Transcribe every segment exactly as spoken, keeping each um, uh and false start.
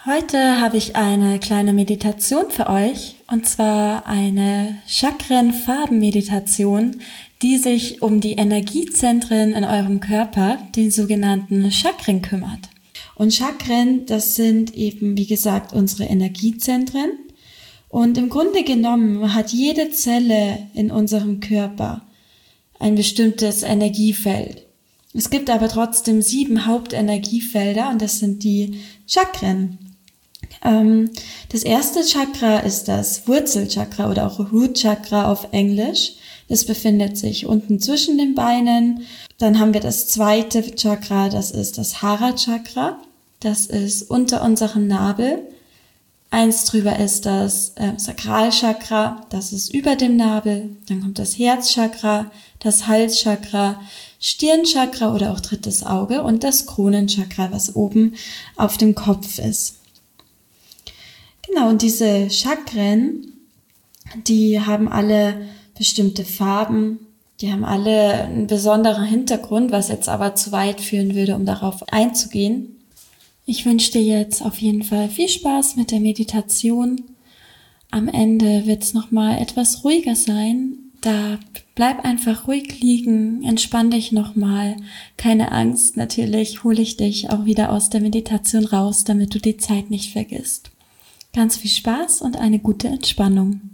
Heute habe ich eine kleine Meditation für euch, und zwar eine Chakren-Farben-Meditation, die sich um die Energiezentren in eurem Körper, die sogenannten Chakren, kümmert. Und Chakren, das sind eben, wie gesagt, unsere Energiezentren. Und im Grunde genommen hat jede Zelle in unserem Körper ein bestimmtes Energiefeld. Es gibt aber trotzdem sieben Hauptenergiefelder, und das sind die Chakren. Das erste Chakra ist das Wurzelchakra oder auch Root Chakra auf Englisch. Das befindet sich unten zwischen den Beinen. Dann haben wir das zweite Chakra, das ist das Hara Chakra. Das ist unter unserem Nabel. Eins drüber ist das äh, Sakralchakra, das ist über dem Nabel. Dann kommt das Herzchakra, das Halschakra, Stirnchakra oder auch drittes Auge und das Kronenchakra, was oben auf dem Kopf ist. Genau, und diese Chakren, die haben alle bestimmte Farben, die haben alle einen besonderen Hintergrund, was jetzt aber zu weit führen würde, um darauf einzugehen. Ich wünsche dir jetzt auf jeden Fall viel Spaß mit der Meditation. Am Ende wird es nochmal etwas ruhiger sein. Da bleib einfach ruhig liegen, entspann dich nochmal. Keine Angst, natürlich hole ich dich auch wieder aus der Meditation raus, damit du die Zeit nicht vergisst. Ganz viel Spaß und eine gute Entspannung.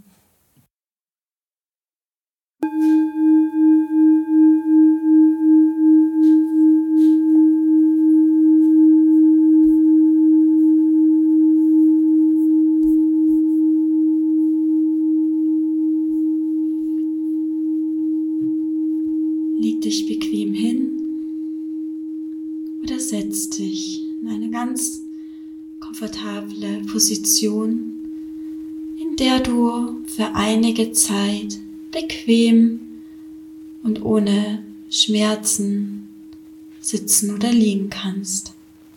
Leg dich bequem hin oder setz dich in eine ganz komfortable Position, in der du für einige Zeit bequem und ohne Schmerzen sitzen oder liegen kannst.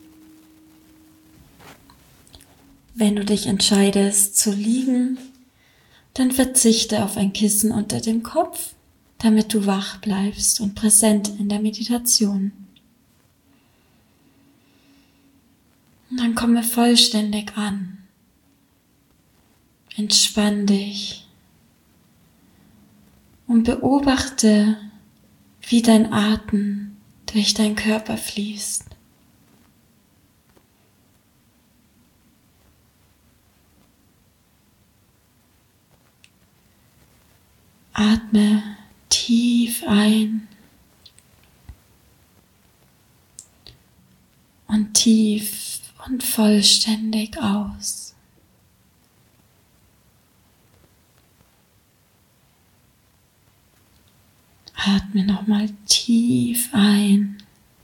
Wenn du dich entscheidest zu liegen, dann verzichte auf ein Kissen unter dem Kopf, damit du wach bleibst und präsent in der Meditation. Und dann komme vollständig an. Entspann dich und beobachte, wie dein Atem durch deinen Körper fließt. Atme tief ein und tief und vollständig aus. Atme nochmal tief ein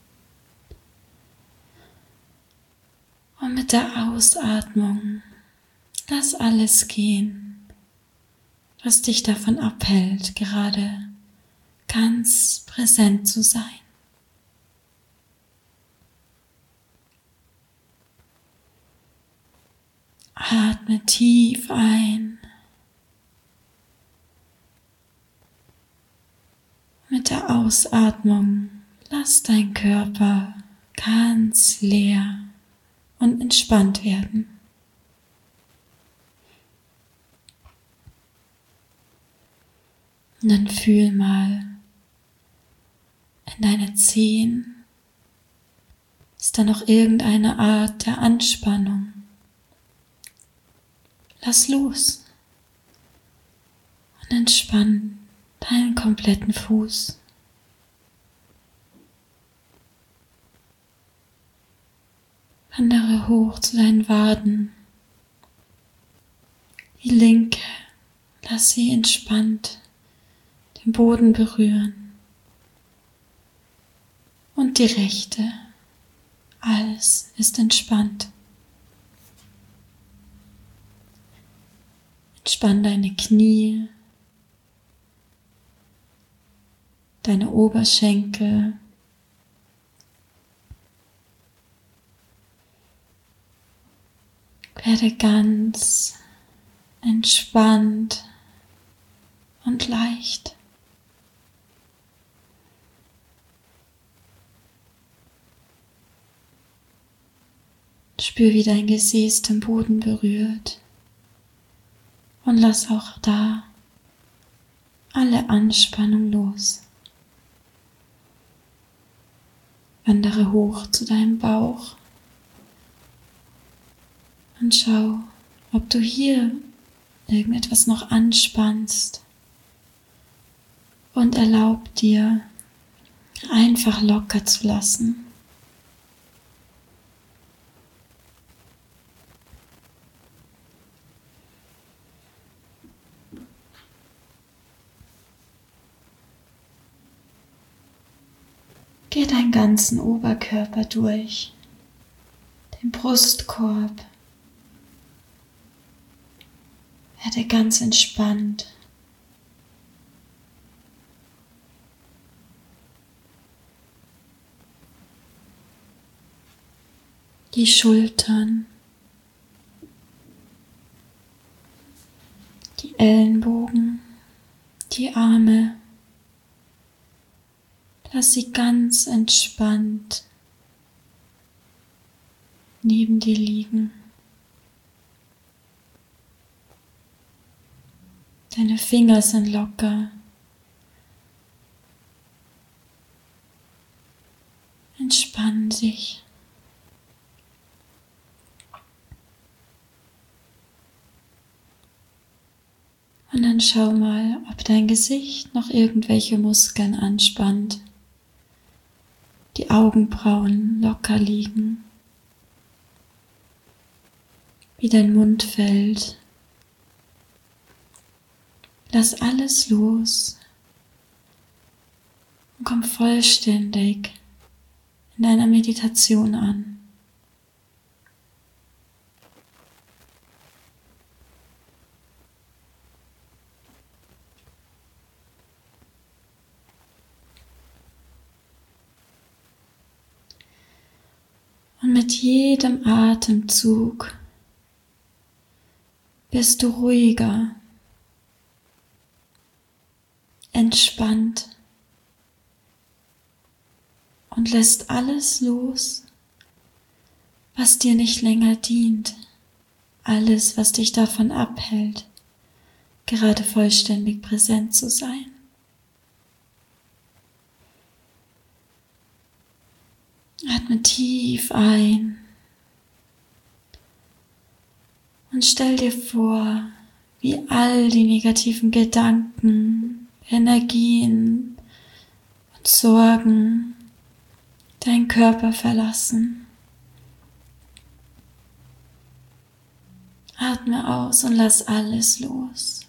und mit der Ausatmung lass alles gehen, was dich davon abhält, gerade ganz präsent zu sein. Atme tief ein. Mit der Ausatmung lass dein Körper ganz leer und entspannt werden. Und dann fühl mal in deine Zehen. Ist da noch irgendeine Art der Anspannung? Lass los und entspann deinen kompletten Fuß. Wandere hoch zu deinen Waden. Die linke, lass sie entspannt den Boden berühren. Und die rechte, alles ist entspannt. Entspann deine Knie, deine Oberschenkel, werde ganz entspannt und leicht. Spür, wie dein Gesäß den Boden berührt und lass auch da alle Anspannung los. Wandere hoch zu deinem Bauch und schau, ob du hier irgendetwas noch anspannst und erlaub dir, einfach locker zu lassen. Geh deinen ganzen Oberkörper durch, den Brustkorb. Werde ganz entspannt. Die Schultern, die Ellenbogen, die Arme. Lass sie ganz entspannt neben dir liegen. Deine Finger sind locker. Entspannen sich. Und dann schau mal, ob dein Gesicht noch irgendwelche Muskeln anspannt. Die Augenbrauen locker liegen. Wie dein Mund fällt. Lass alles los und komm vollständig in deiner Meditation an. Und mit jedem Atemzug wirst du ruhiger, entspannt und lässt alles los, was dir nicht länger dient, alles, was dich davon abhält, gerade vollständig präsent zu sein. Atme tief ein und stell dir vor, wie all die negativen Gedanken, Energien und Sorgen deinen Körper verlassen. Atme aus und lass alles los.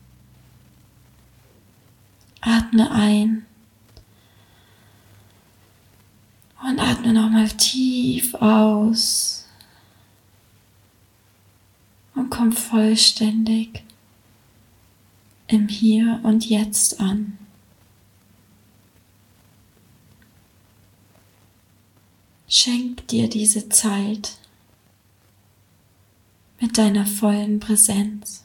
Atme ein. Und atme nochmal tief aus und komm vollständig im Hier und Jetzt an. Schenk dir diese Zeit mit deiner vollen Präsenz.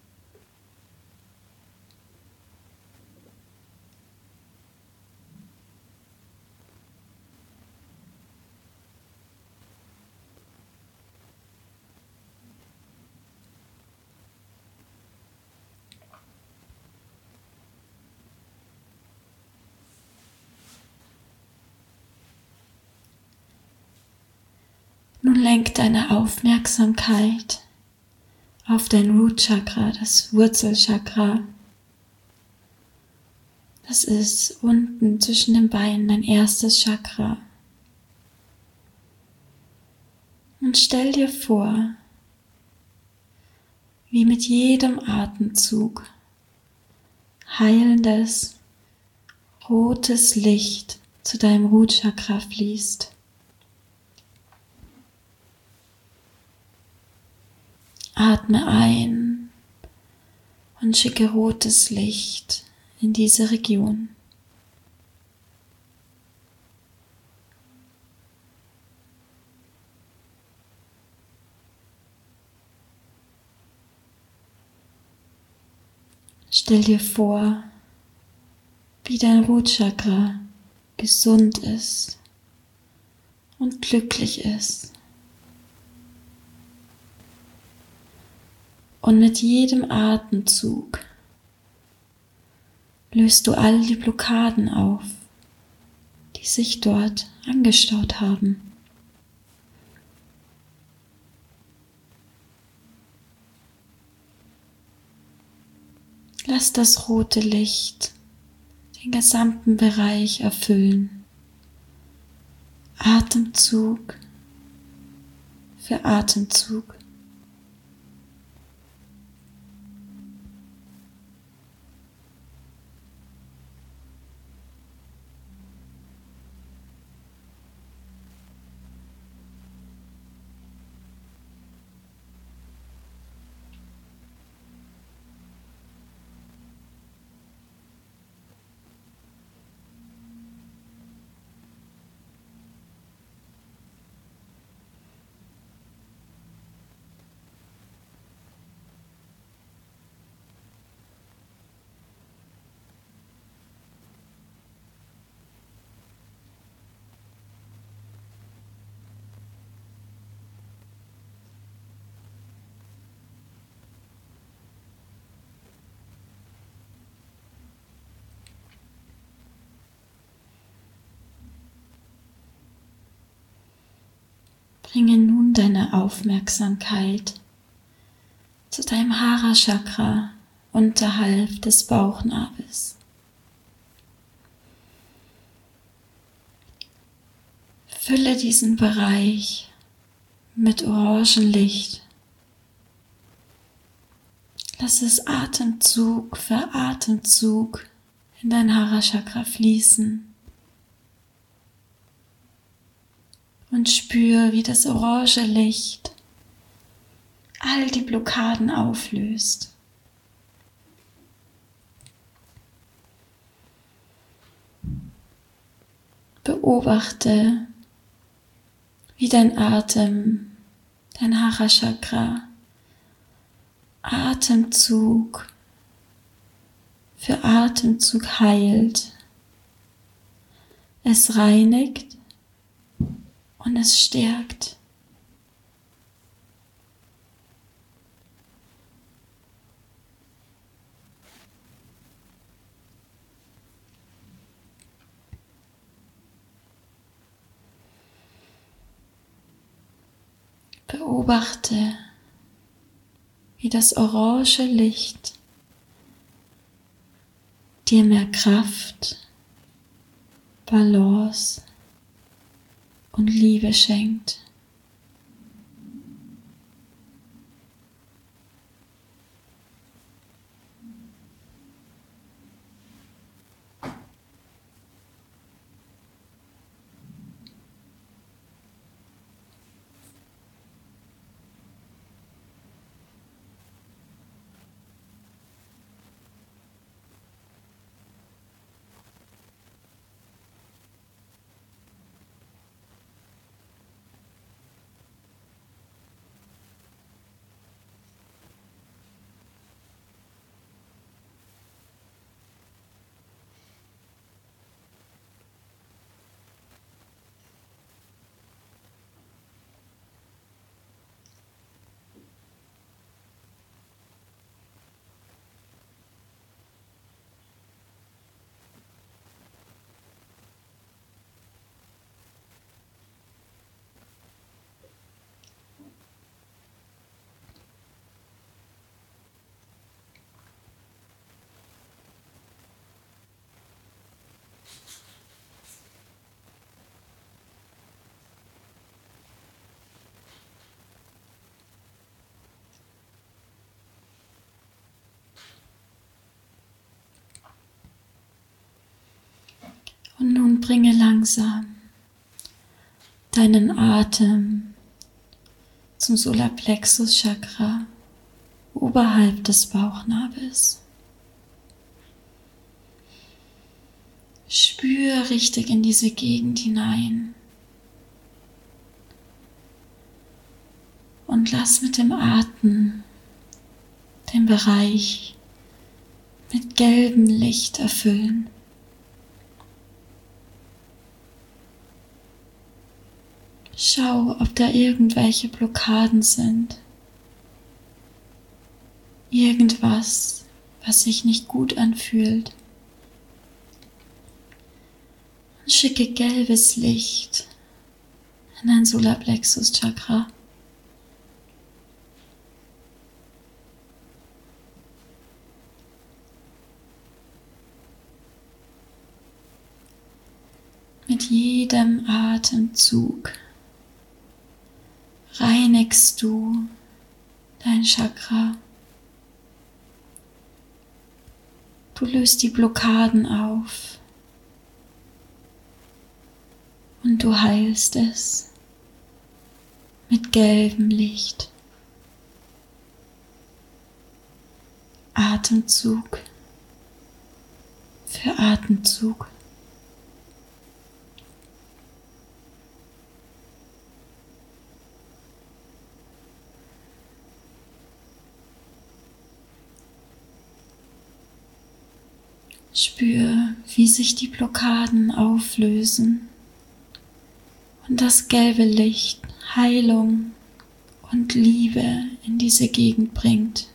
Nun lenk deine Aufmerksamkeit auf dein Root Chakra, das Wurzelchakra. Das ist unten zwischen den Beinen dein erstes Chakra. Und stell dir vor, wie mit jedem Atemzug heilendes, rotes Licht zu deinem Root Chakra fließt. Atme ein und schicke rotes Licht in diese Region. Stell dir vor, wie dein Root Chakra gesund ist und glücklich ist. Und mit jedem Atemzug löst du all die Blockaden auf, die sich dort angestaut haben. Lass das rote Licht den gesamten Bereich erfüllen. Atemzug für Atemzug. Bringe nun deine Aufmerksamkeit zu deinem Hara-Chakra unterhalb des Bauchnabels. Fülle diesen Bereich mit Orangenlicht. Lass es Atemzug für Atemzug in dein Hara-Chakra fließen. Und spür, wie das orange Licht all die Blockaden auflöst. Beobachte, wie dein Atem, dein Hara-Chakra, Atemzug für Atemzug heilt. Es reinigt und es stärkt. Beobachte, wie das orange Licht dir mehr Kraft, Balance und Liebe schenkt. Und nun bringe langsam deinen Atem zum Solarplexus Chakra oberhalb des Bauchnabels. Spür richtig in diese Gegend hinein und lass mit dem Atmen den Bereich mit gelbem Licht erfüllen. Schau, ob da irgendwelche Blockaden sind. irgendwas, was sich nicht gut anfühlt. Und schicke gelbes Licht in dein Solarplexus Chakra. Mit jedem Atemzug reinigst du dein Chakra. Du löst die Blockaden auf und du heilst es mit gelbem Licht. Atemzug für Atemzug. Spür, wie sich die Blockaden auflösen und das gelbe Licht Heilung und Liebe in diese Gegend bringt.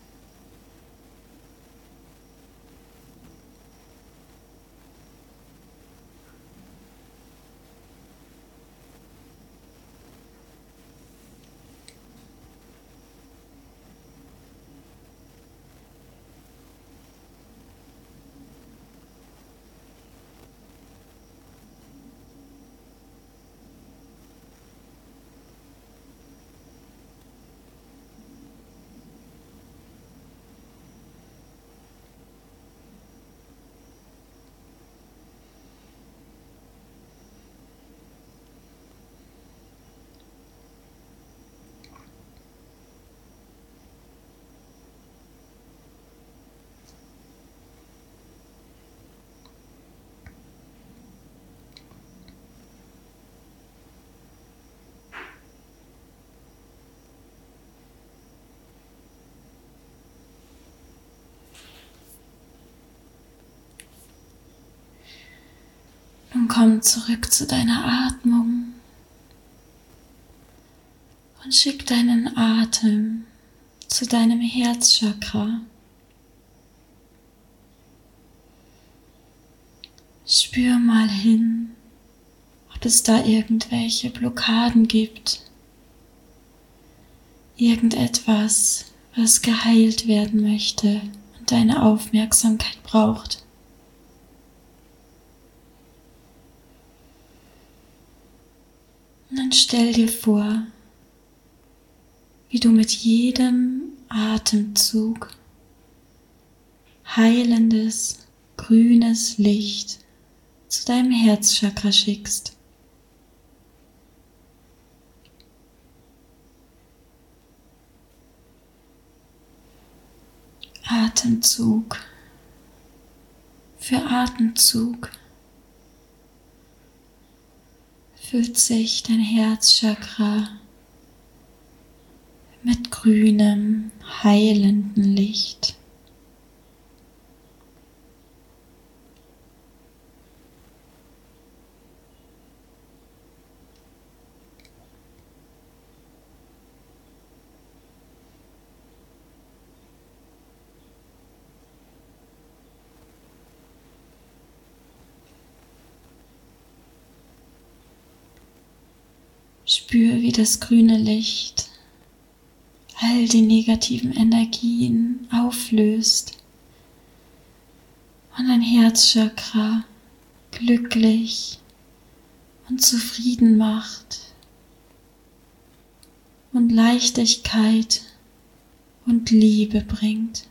Nun komm zurück zu deiner Atmung und schick deinen Atem zu deinem Herzchakra. Spür mal hin, ob es da irgendwelche Blockaden gibt, irgendetwas, was geheilt werden möchte und deine Aufmerksamkeit braucht. Und dann stell dir vor, wie du mit jedem Atemzug heilendes, grünes Licht zu deinem Herzchakra schickst. Atemzug für Atemzug füllt sich dein Herzchakra mit grünem, heilendem Licht. Spür, wie das grüne Licht all die negativen Energien auflöst und dein Herzchakra glücklich und zufrieden macht und Leichtigkeit und Liebe bringt.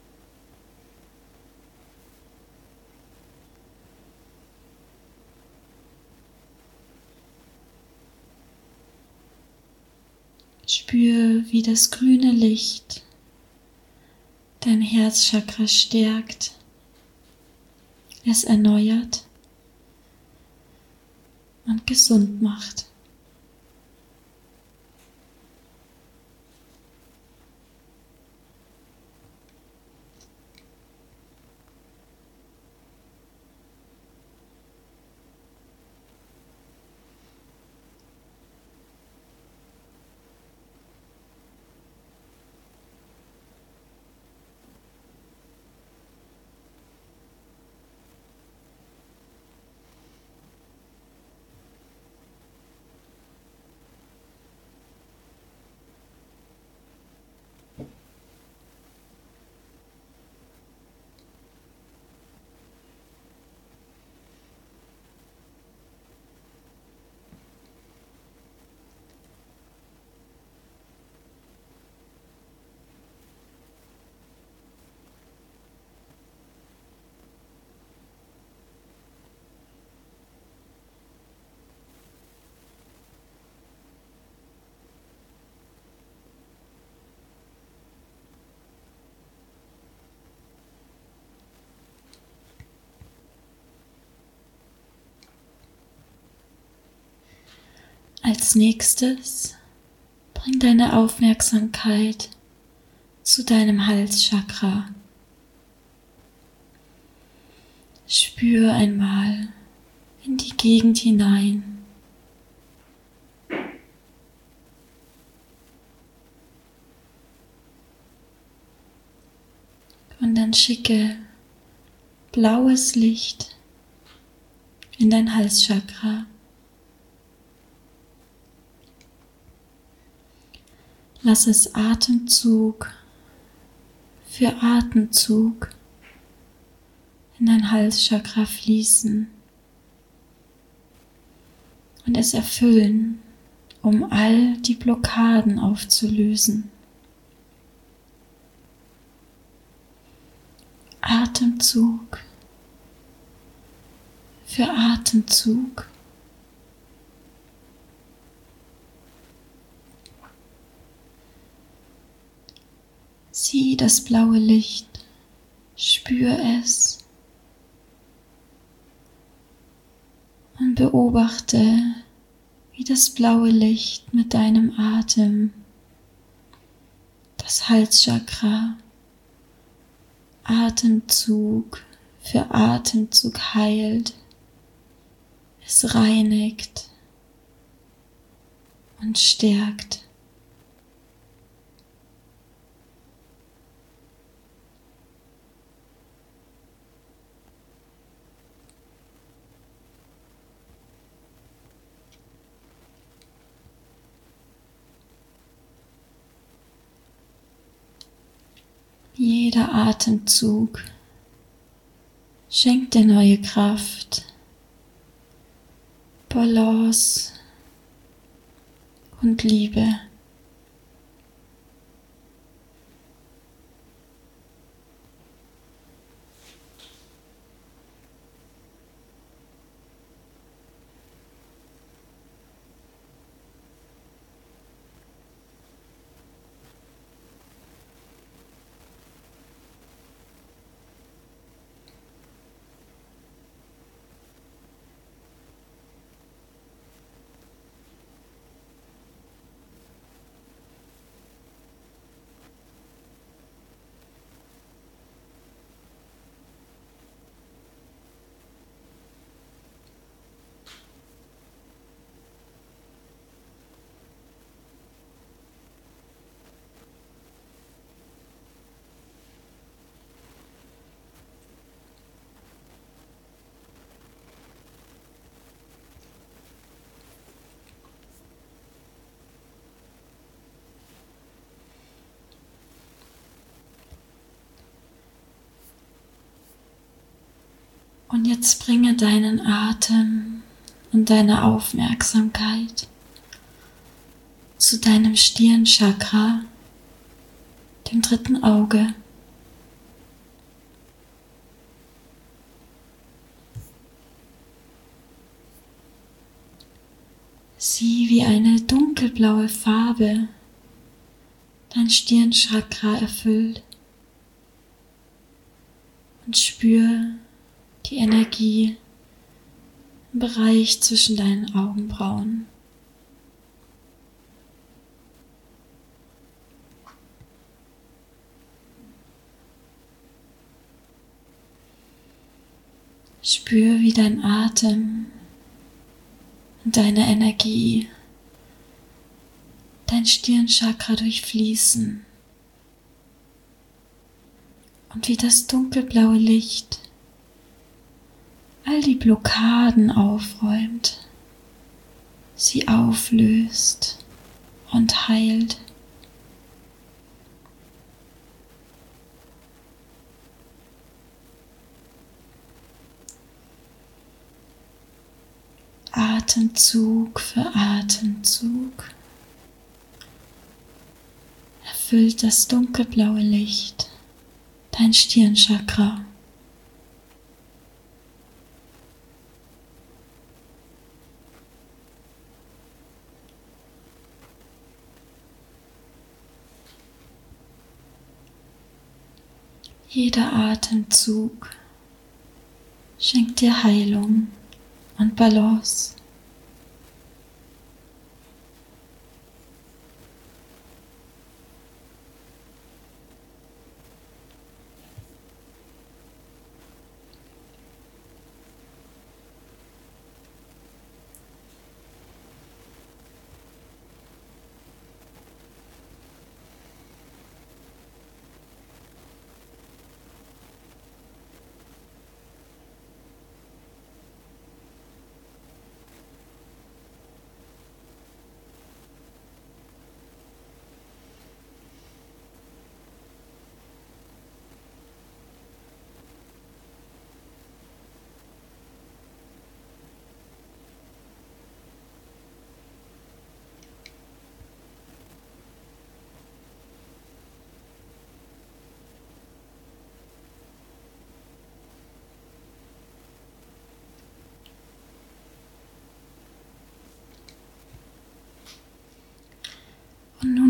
Spür, wie das grüne Licht dein Herzchakra stärkt, es erneuert und gesund macht. Als nächstes bring deine Aufmerksamkeit zu deinem Halschakra. Spür einmal in die Gegend hinein. Und dann schicke blaues Licht in dein Halschakra. Lass es Atemzug für Atemzug in dein Halschakra fließen und es erfüllen, um all die Blockaden aufzulösen. Atemzug für Atemzug. Sieh das blaue Licht, spür es und beobachte, wie das blaue Licht mit deinem Atem das Halschakra Atemzug für Atemzug heilt, es reinigt und stärkt. Jeder Atemzug schenkt dir neue Kraft, Balance und Liebe. Und jetzt bringe deinen Atem und deine Aufmerksamkeit zu deinem Stirnchakra, dem dritten Auge. Sieh, wie eine dunkelblaue Farbe dein Stirnchakra erfüllt und spür die Energie im Bereich zwischen deinen Augenbrauen. Spür, wie dein Atem und deine Energie dein Stirnchakra durchfließen und wie das dunkelblaue Licht all die Blockaden aufräumt, sie auflöst und heilt. Atemzug für Atemzug erfüllt das dunkelblaue Licht dein Stirnchakra. Jeder Atemzug schenkt dir Heilung und Balance.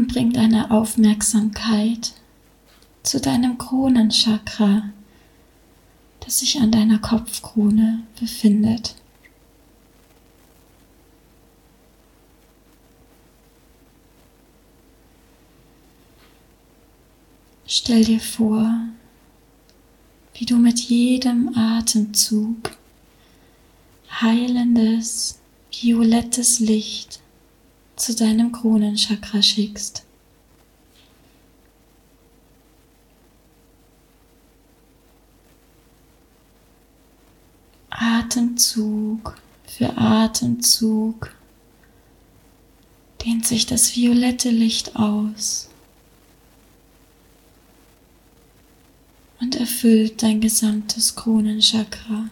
Und bring deine Aufmerksamkeit zu deinem Kronenchakra, das sich an deiner Kopfkrone befindet. Stell dir vor, wie du mit jedem Atemzug heilendes, violettes Licht zu deinem Kronenchakra schickst. Atemzug für Atemzug dehnt sich das violette Licht aus und erfüllt dein gesamtes Kronenchakra.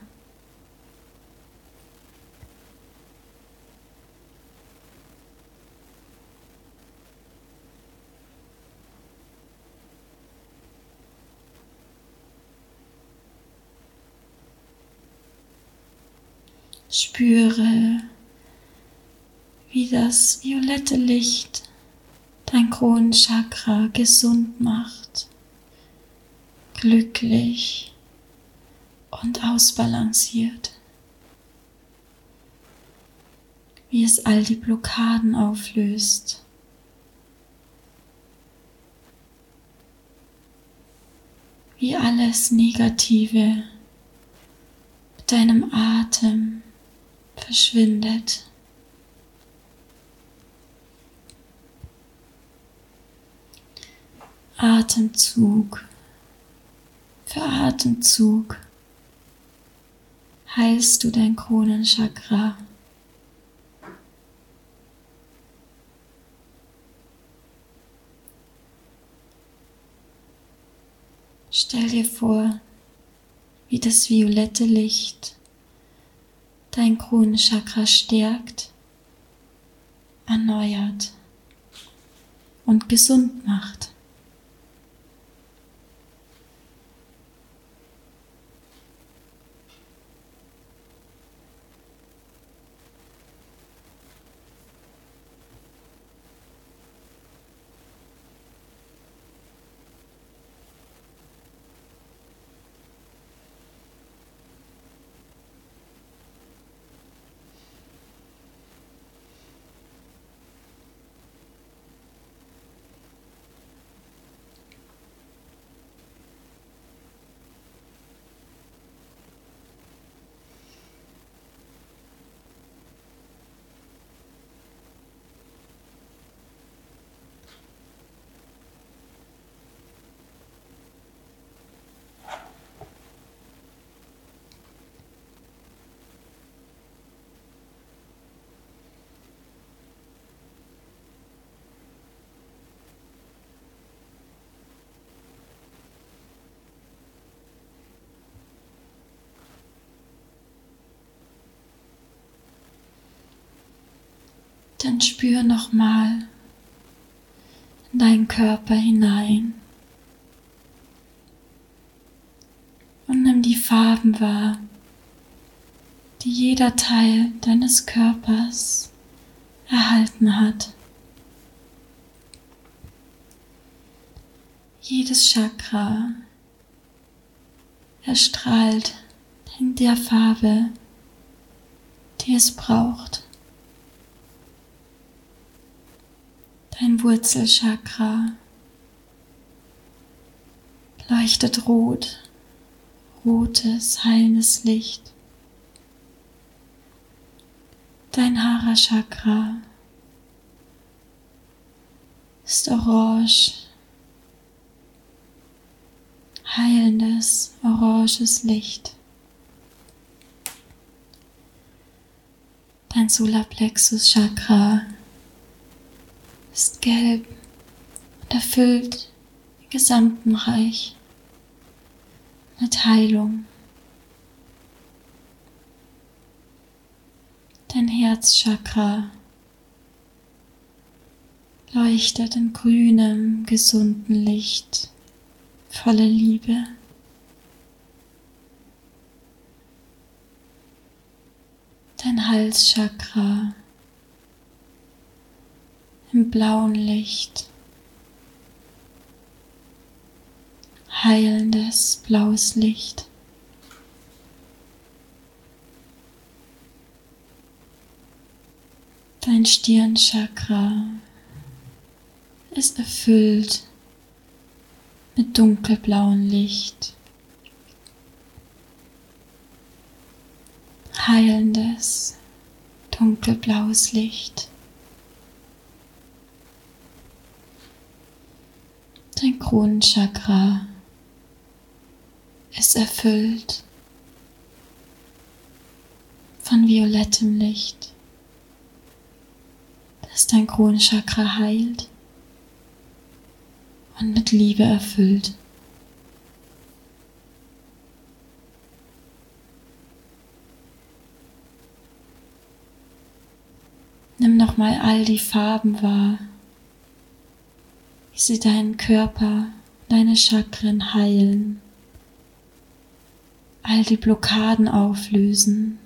Spüre, wie das violette Licht dein Kronenchakra gesund macht, glücklich und ausbalanciert. Wie es all die Blockaden auflöst. Wie alles Negative mit deinem Atem verschwindet. Atemzug für Atemzug heilst du dein Kronenchakra. Stell dir vor, wie das violette Licht dein Kronenchakra stärkt, erneuert und gesund macht. Dann spür nochmal in deinen Körper hinein und nimm die Farben wahr, die jeder Teil deines Körpers erhalten hat. Jedes Chakra erstrahlt in der Farbe, die es braucht. Dein Wurzelchakra leuchtet rot, rotes, heilendes Licht. Dein Hara-Chakra ist orange, heilendes, oranges Licht. Dein Solarplexus-Chakra ist gelb und erfüllt den gesamten Reich mit Heilung. Dein Herzchakra leuchtet in grünem, gesunden Licht, voller Liebe. Dein Halschakra im blauen Licht, heilendes blaues Licht. Dein Stirnchakra ist erfüllt mit dunkelblauem Licht. Heilendes, dunkelblaues Licht. Dein Kronenchakra ist erfüllt von violettem Licht, das dein Kronenchakra heilt und mit Liebe erfüllt. Nimm nochmal all die Farben wahr, wie sie deinen Körper, deine Chakren heilen, all die Blockaden auflösen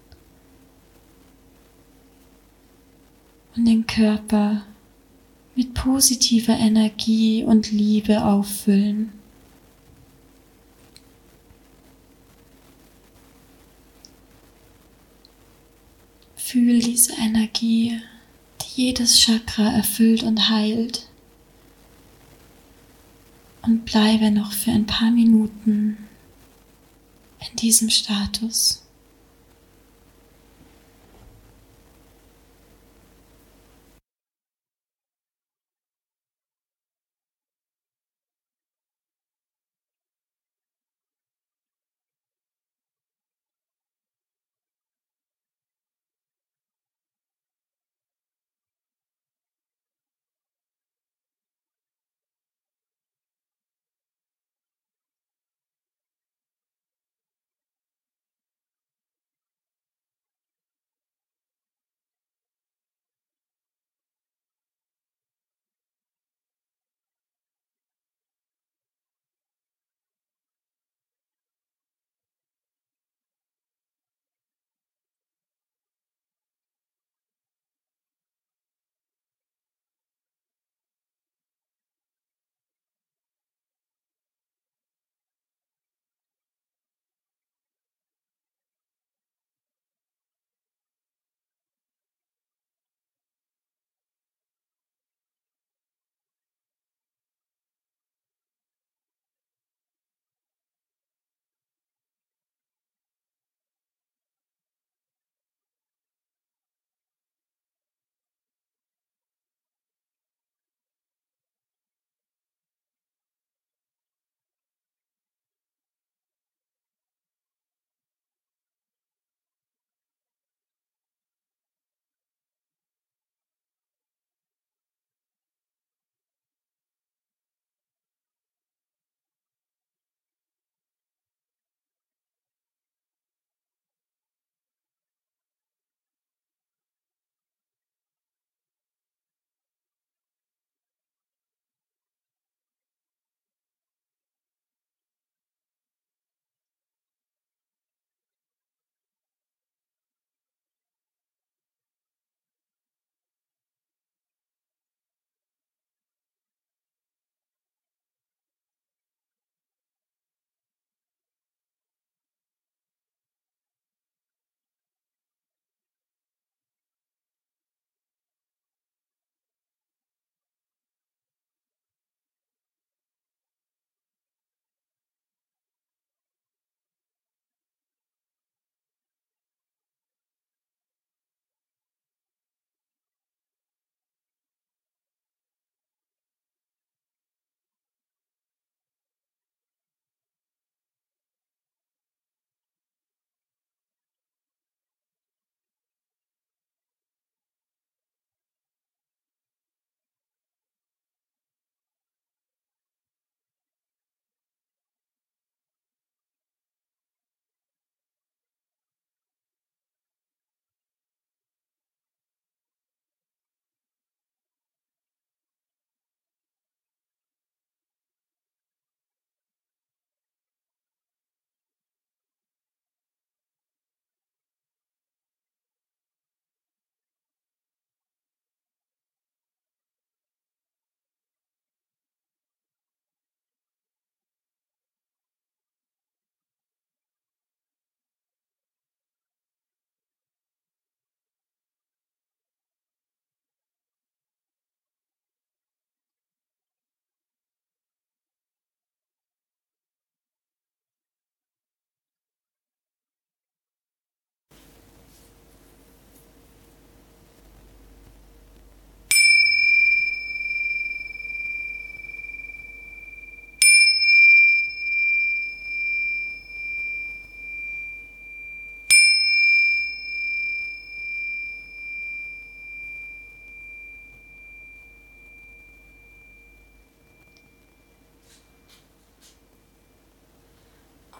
und den Körper mit positiver Energie und Liebe auffüllen. Fühl diese Energie, die jedes Chakra erfüllt und heilt. Und bleibe noch für ein paar Minuten in diesem Status.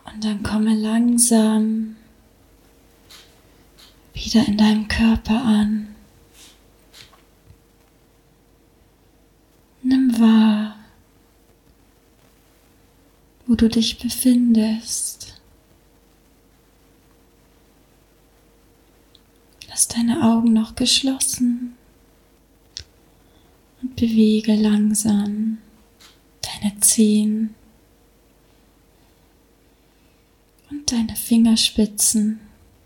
Und dann komme langsam wieder in deinem Körper an. Nimm wahr, wo du dich befindest. Lass deine Augen noch geschlossen und bewege langsam deine Zehen und deine Fingerspitzen.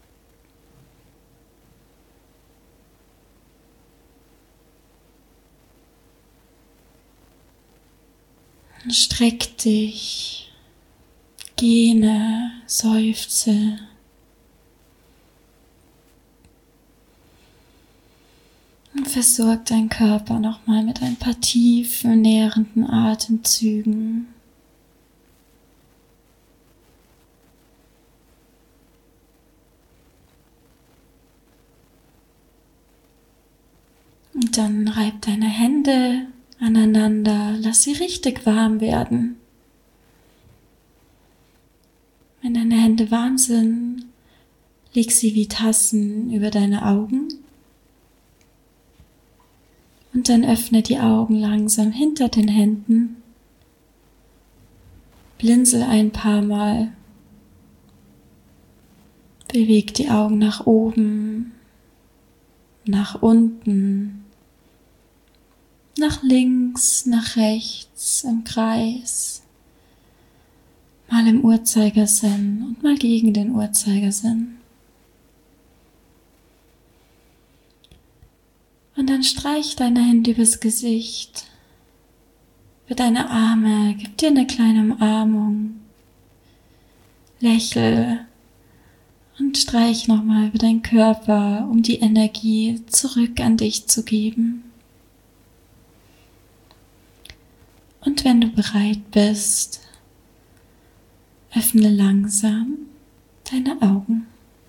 Und streck dich, gähne, seufze. Und versorg deinen Körper nochmal mit ein paar tiefen, nährenden Atemzügen. Und dann reib deine Hände aneinander, lass sie richtig warm werden. Wenn deine Hände warm sind, leg sie wie Tassen über deine Augen und dann öffne die Augen langsam hinter den Händen. Blinzel ein paar Mal. Beweg die Augen nach oben, nach unten, nach links, nach rechts im Kreis, mal im Uhrzeigersinn und mal gegen den Uhrzeigersinn. Und dann streich deine Hände übers Gesicht, über deine Arme, gib dir eine kleine Umarmung, lächel und streich nochmal über deinen Körper, um die Energie zurück an dich zu geben. Und wenn du bereit bist, öffne langsam deine Augen.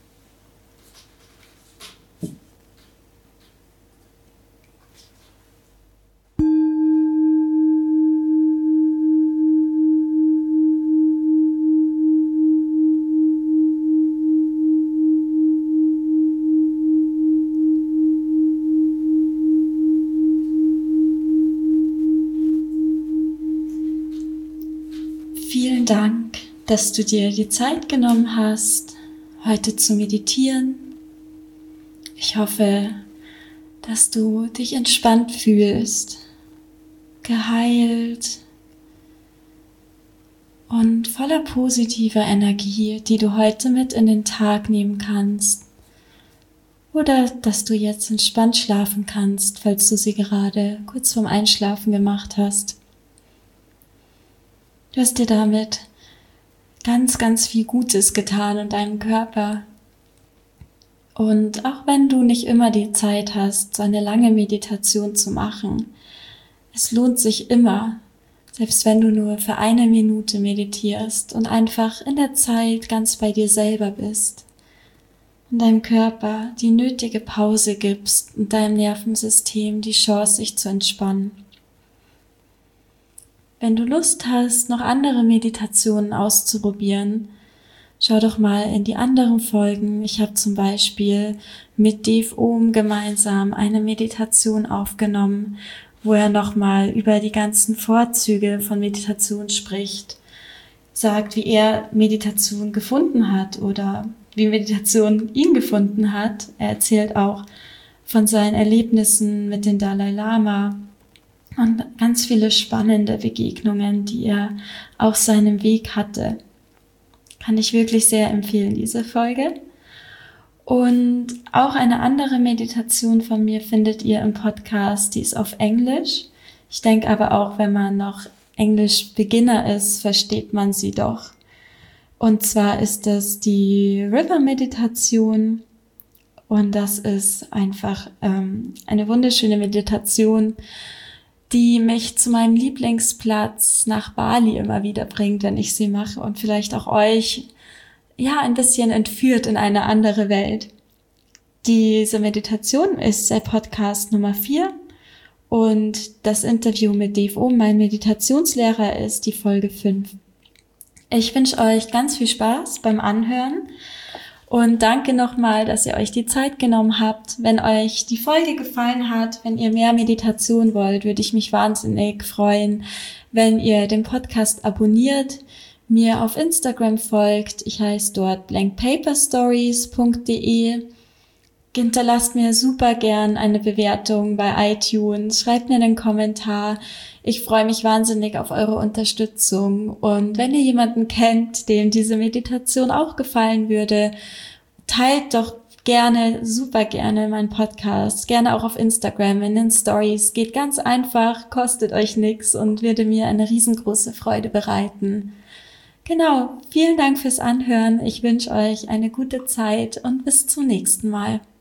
Vielen Dank, dass du dir die Zeit genommen hast, heute zu meditieren. Ich hoffe, dass du dich entspannt fühlst, geheilt und voller positiver Energie, die du heute mit in den Tag nehmen kannst. Oder dass du jetzt entspannt schlafen kannst, falls du sie gerade kurz vorm Einschlafen gemacht hast. Du hast dir damit ganz, ganz viel Gutes getan in deinem Körper. Und auch wenn du nicht immer die Zeit hast, so eine lange Meditation zu machen, es lohnt sich immer, selbst wenn du nur für eine Minute meditierst und einfach in der Zeit ganz bei dir selber bist und deinem Körper die nötige Pause gibst und deinem Nervensystem die Chance, sich zu entspannen. Wenn du Lust hast, noch andere Meditationen auszuprobieren, schau doch mal in die anderen Folgen. Ich habe zum Beispiel mit Dave Ohm gemeinsam eine Meditation aufgenommen, wo er nochmal über die ganzen Vorzüge von Meditation spricht, sagt, wie er Meditation gefunden hat oder wie Meditation ihn gefunden hat. Er erzählt auch von seinen Erlebnissen mit dem Dalai Lama und ganz viele spannende Begegnungen, die er auf seinem Weg hatte. Kann ich wirklich sehr empfehlen, diese Folge. Und auch eine andere Meditation von mir findet ihr im Podcast, die ist auf Englisch. Ich denke aber auch, wenn man noch Englisch-Beginner ist, versteht man sie doch. Und zwar ist das die River-Meditation. Und das ist einfach ähm, eine wunderschöne Meditation, die mich zu meinem Lieblingsplatz nach Bali immer wieder bringt, wenn ich sie mache und vielleicht auch euch ja ein bisschen entführt in eine andere Welt. Diese Meditation ist der Podcast Nummer vier und das Interview mit Dave Ohm, mein Meditationslehrer, ist die Folge fünf. Ich wünsche euch ganz viel Spaß beim Anhören und danke nochmal, dass ihr euch die Zeit genommen habt. Wenn euch die Folge gefallen hat, wenn ihr mehr Meditation wollt, würde ich mich wahnsinnig freuen, wenn ihr den Podcast abonniert, mir auf Instagram folgt. Ich heiße dort blank paper stories punkt de. Hinterlasst mir super gern eine Bewertung bei iTunes, schreibt mir einen Kommentar. Ich freue mich wahnsinnig auf eure Unterstützung. Und wenn ihr jemanden kennt, dem diese Meditation auch gefallen würde, teilt doch gerne, super gerne meinen Podcast, gerne auch auf Instagram in den Stories. Geht ganz einfach, kostet euch nichts und würde mir eine riesengroße Freude bereiten. Genau, vielen Dank fürs Anhören. Ich wünsche euch eine gute Zeit und bis zum nächsten Mal.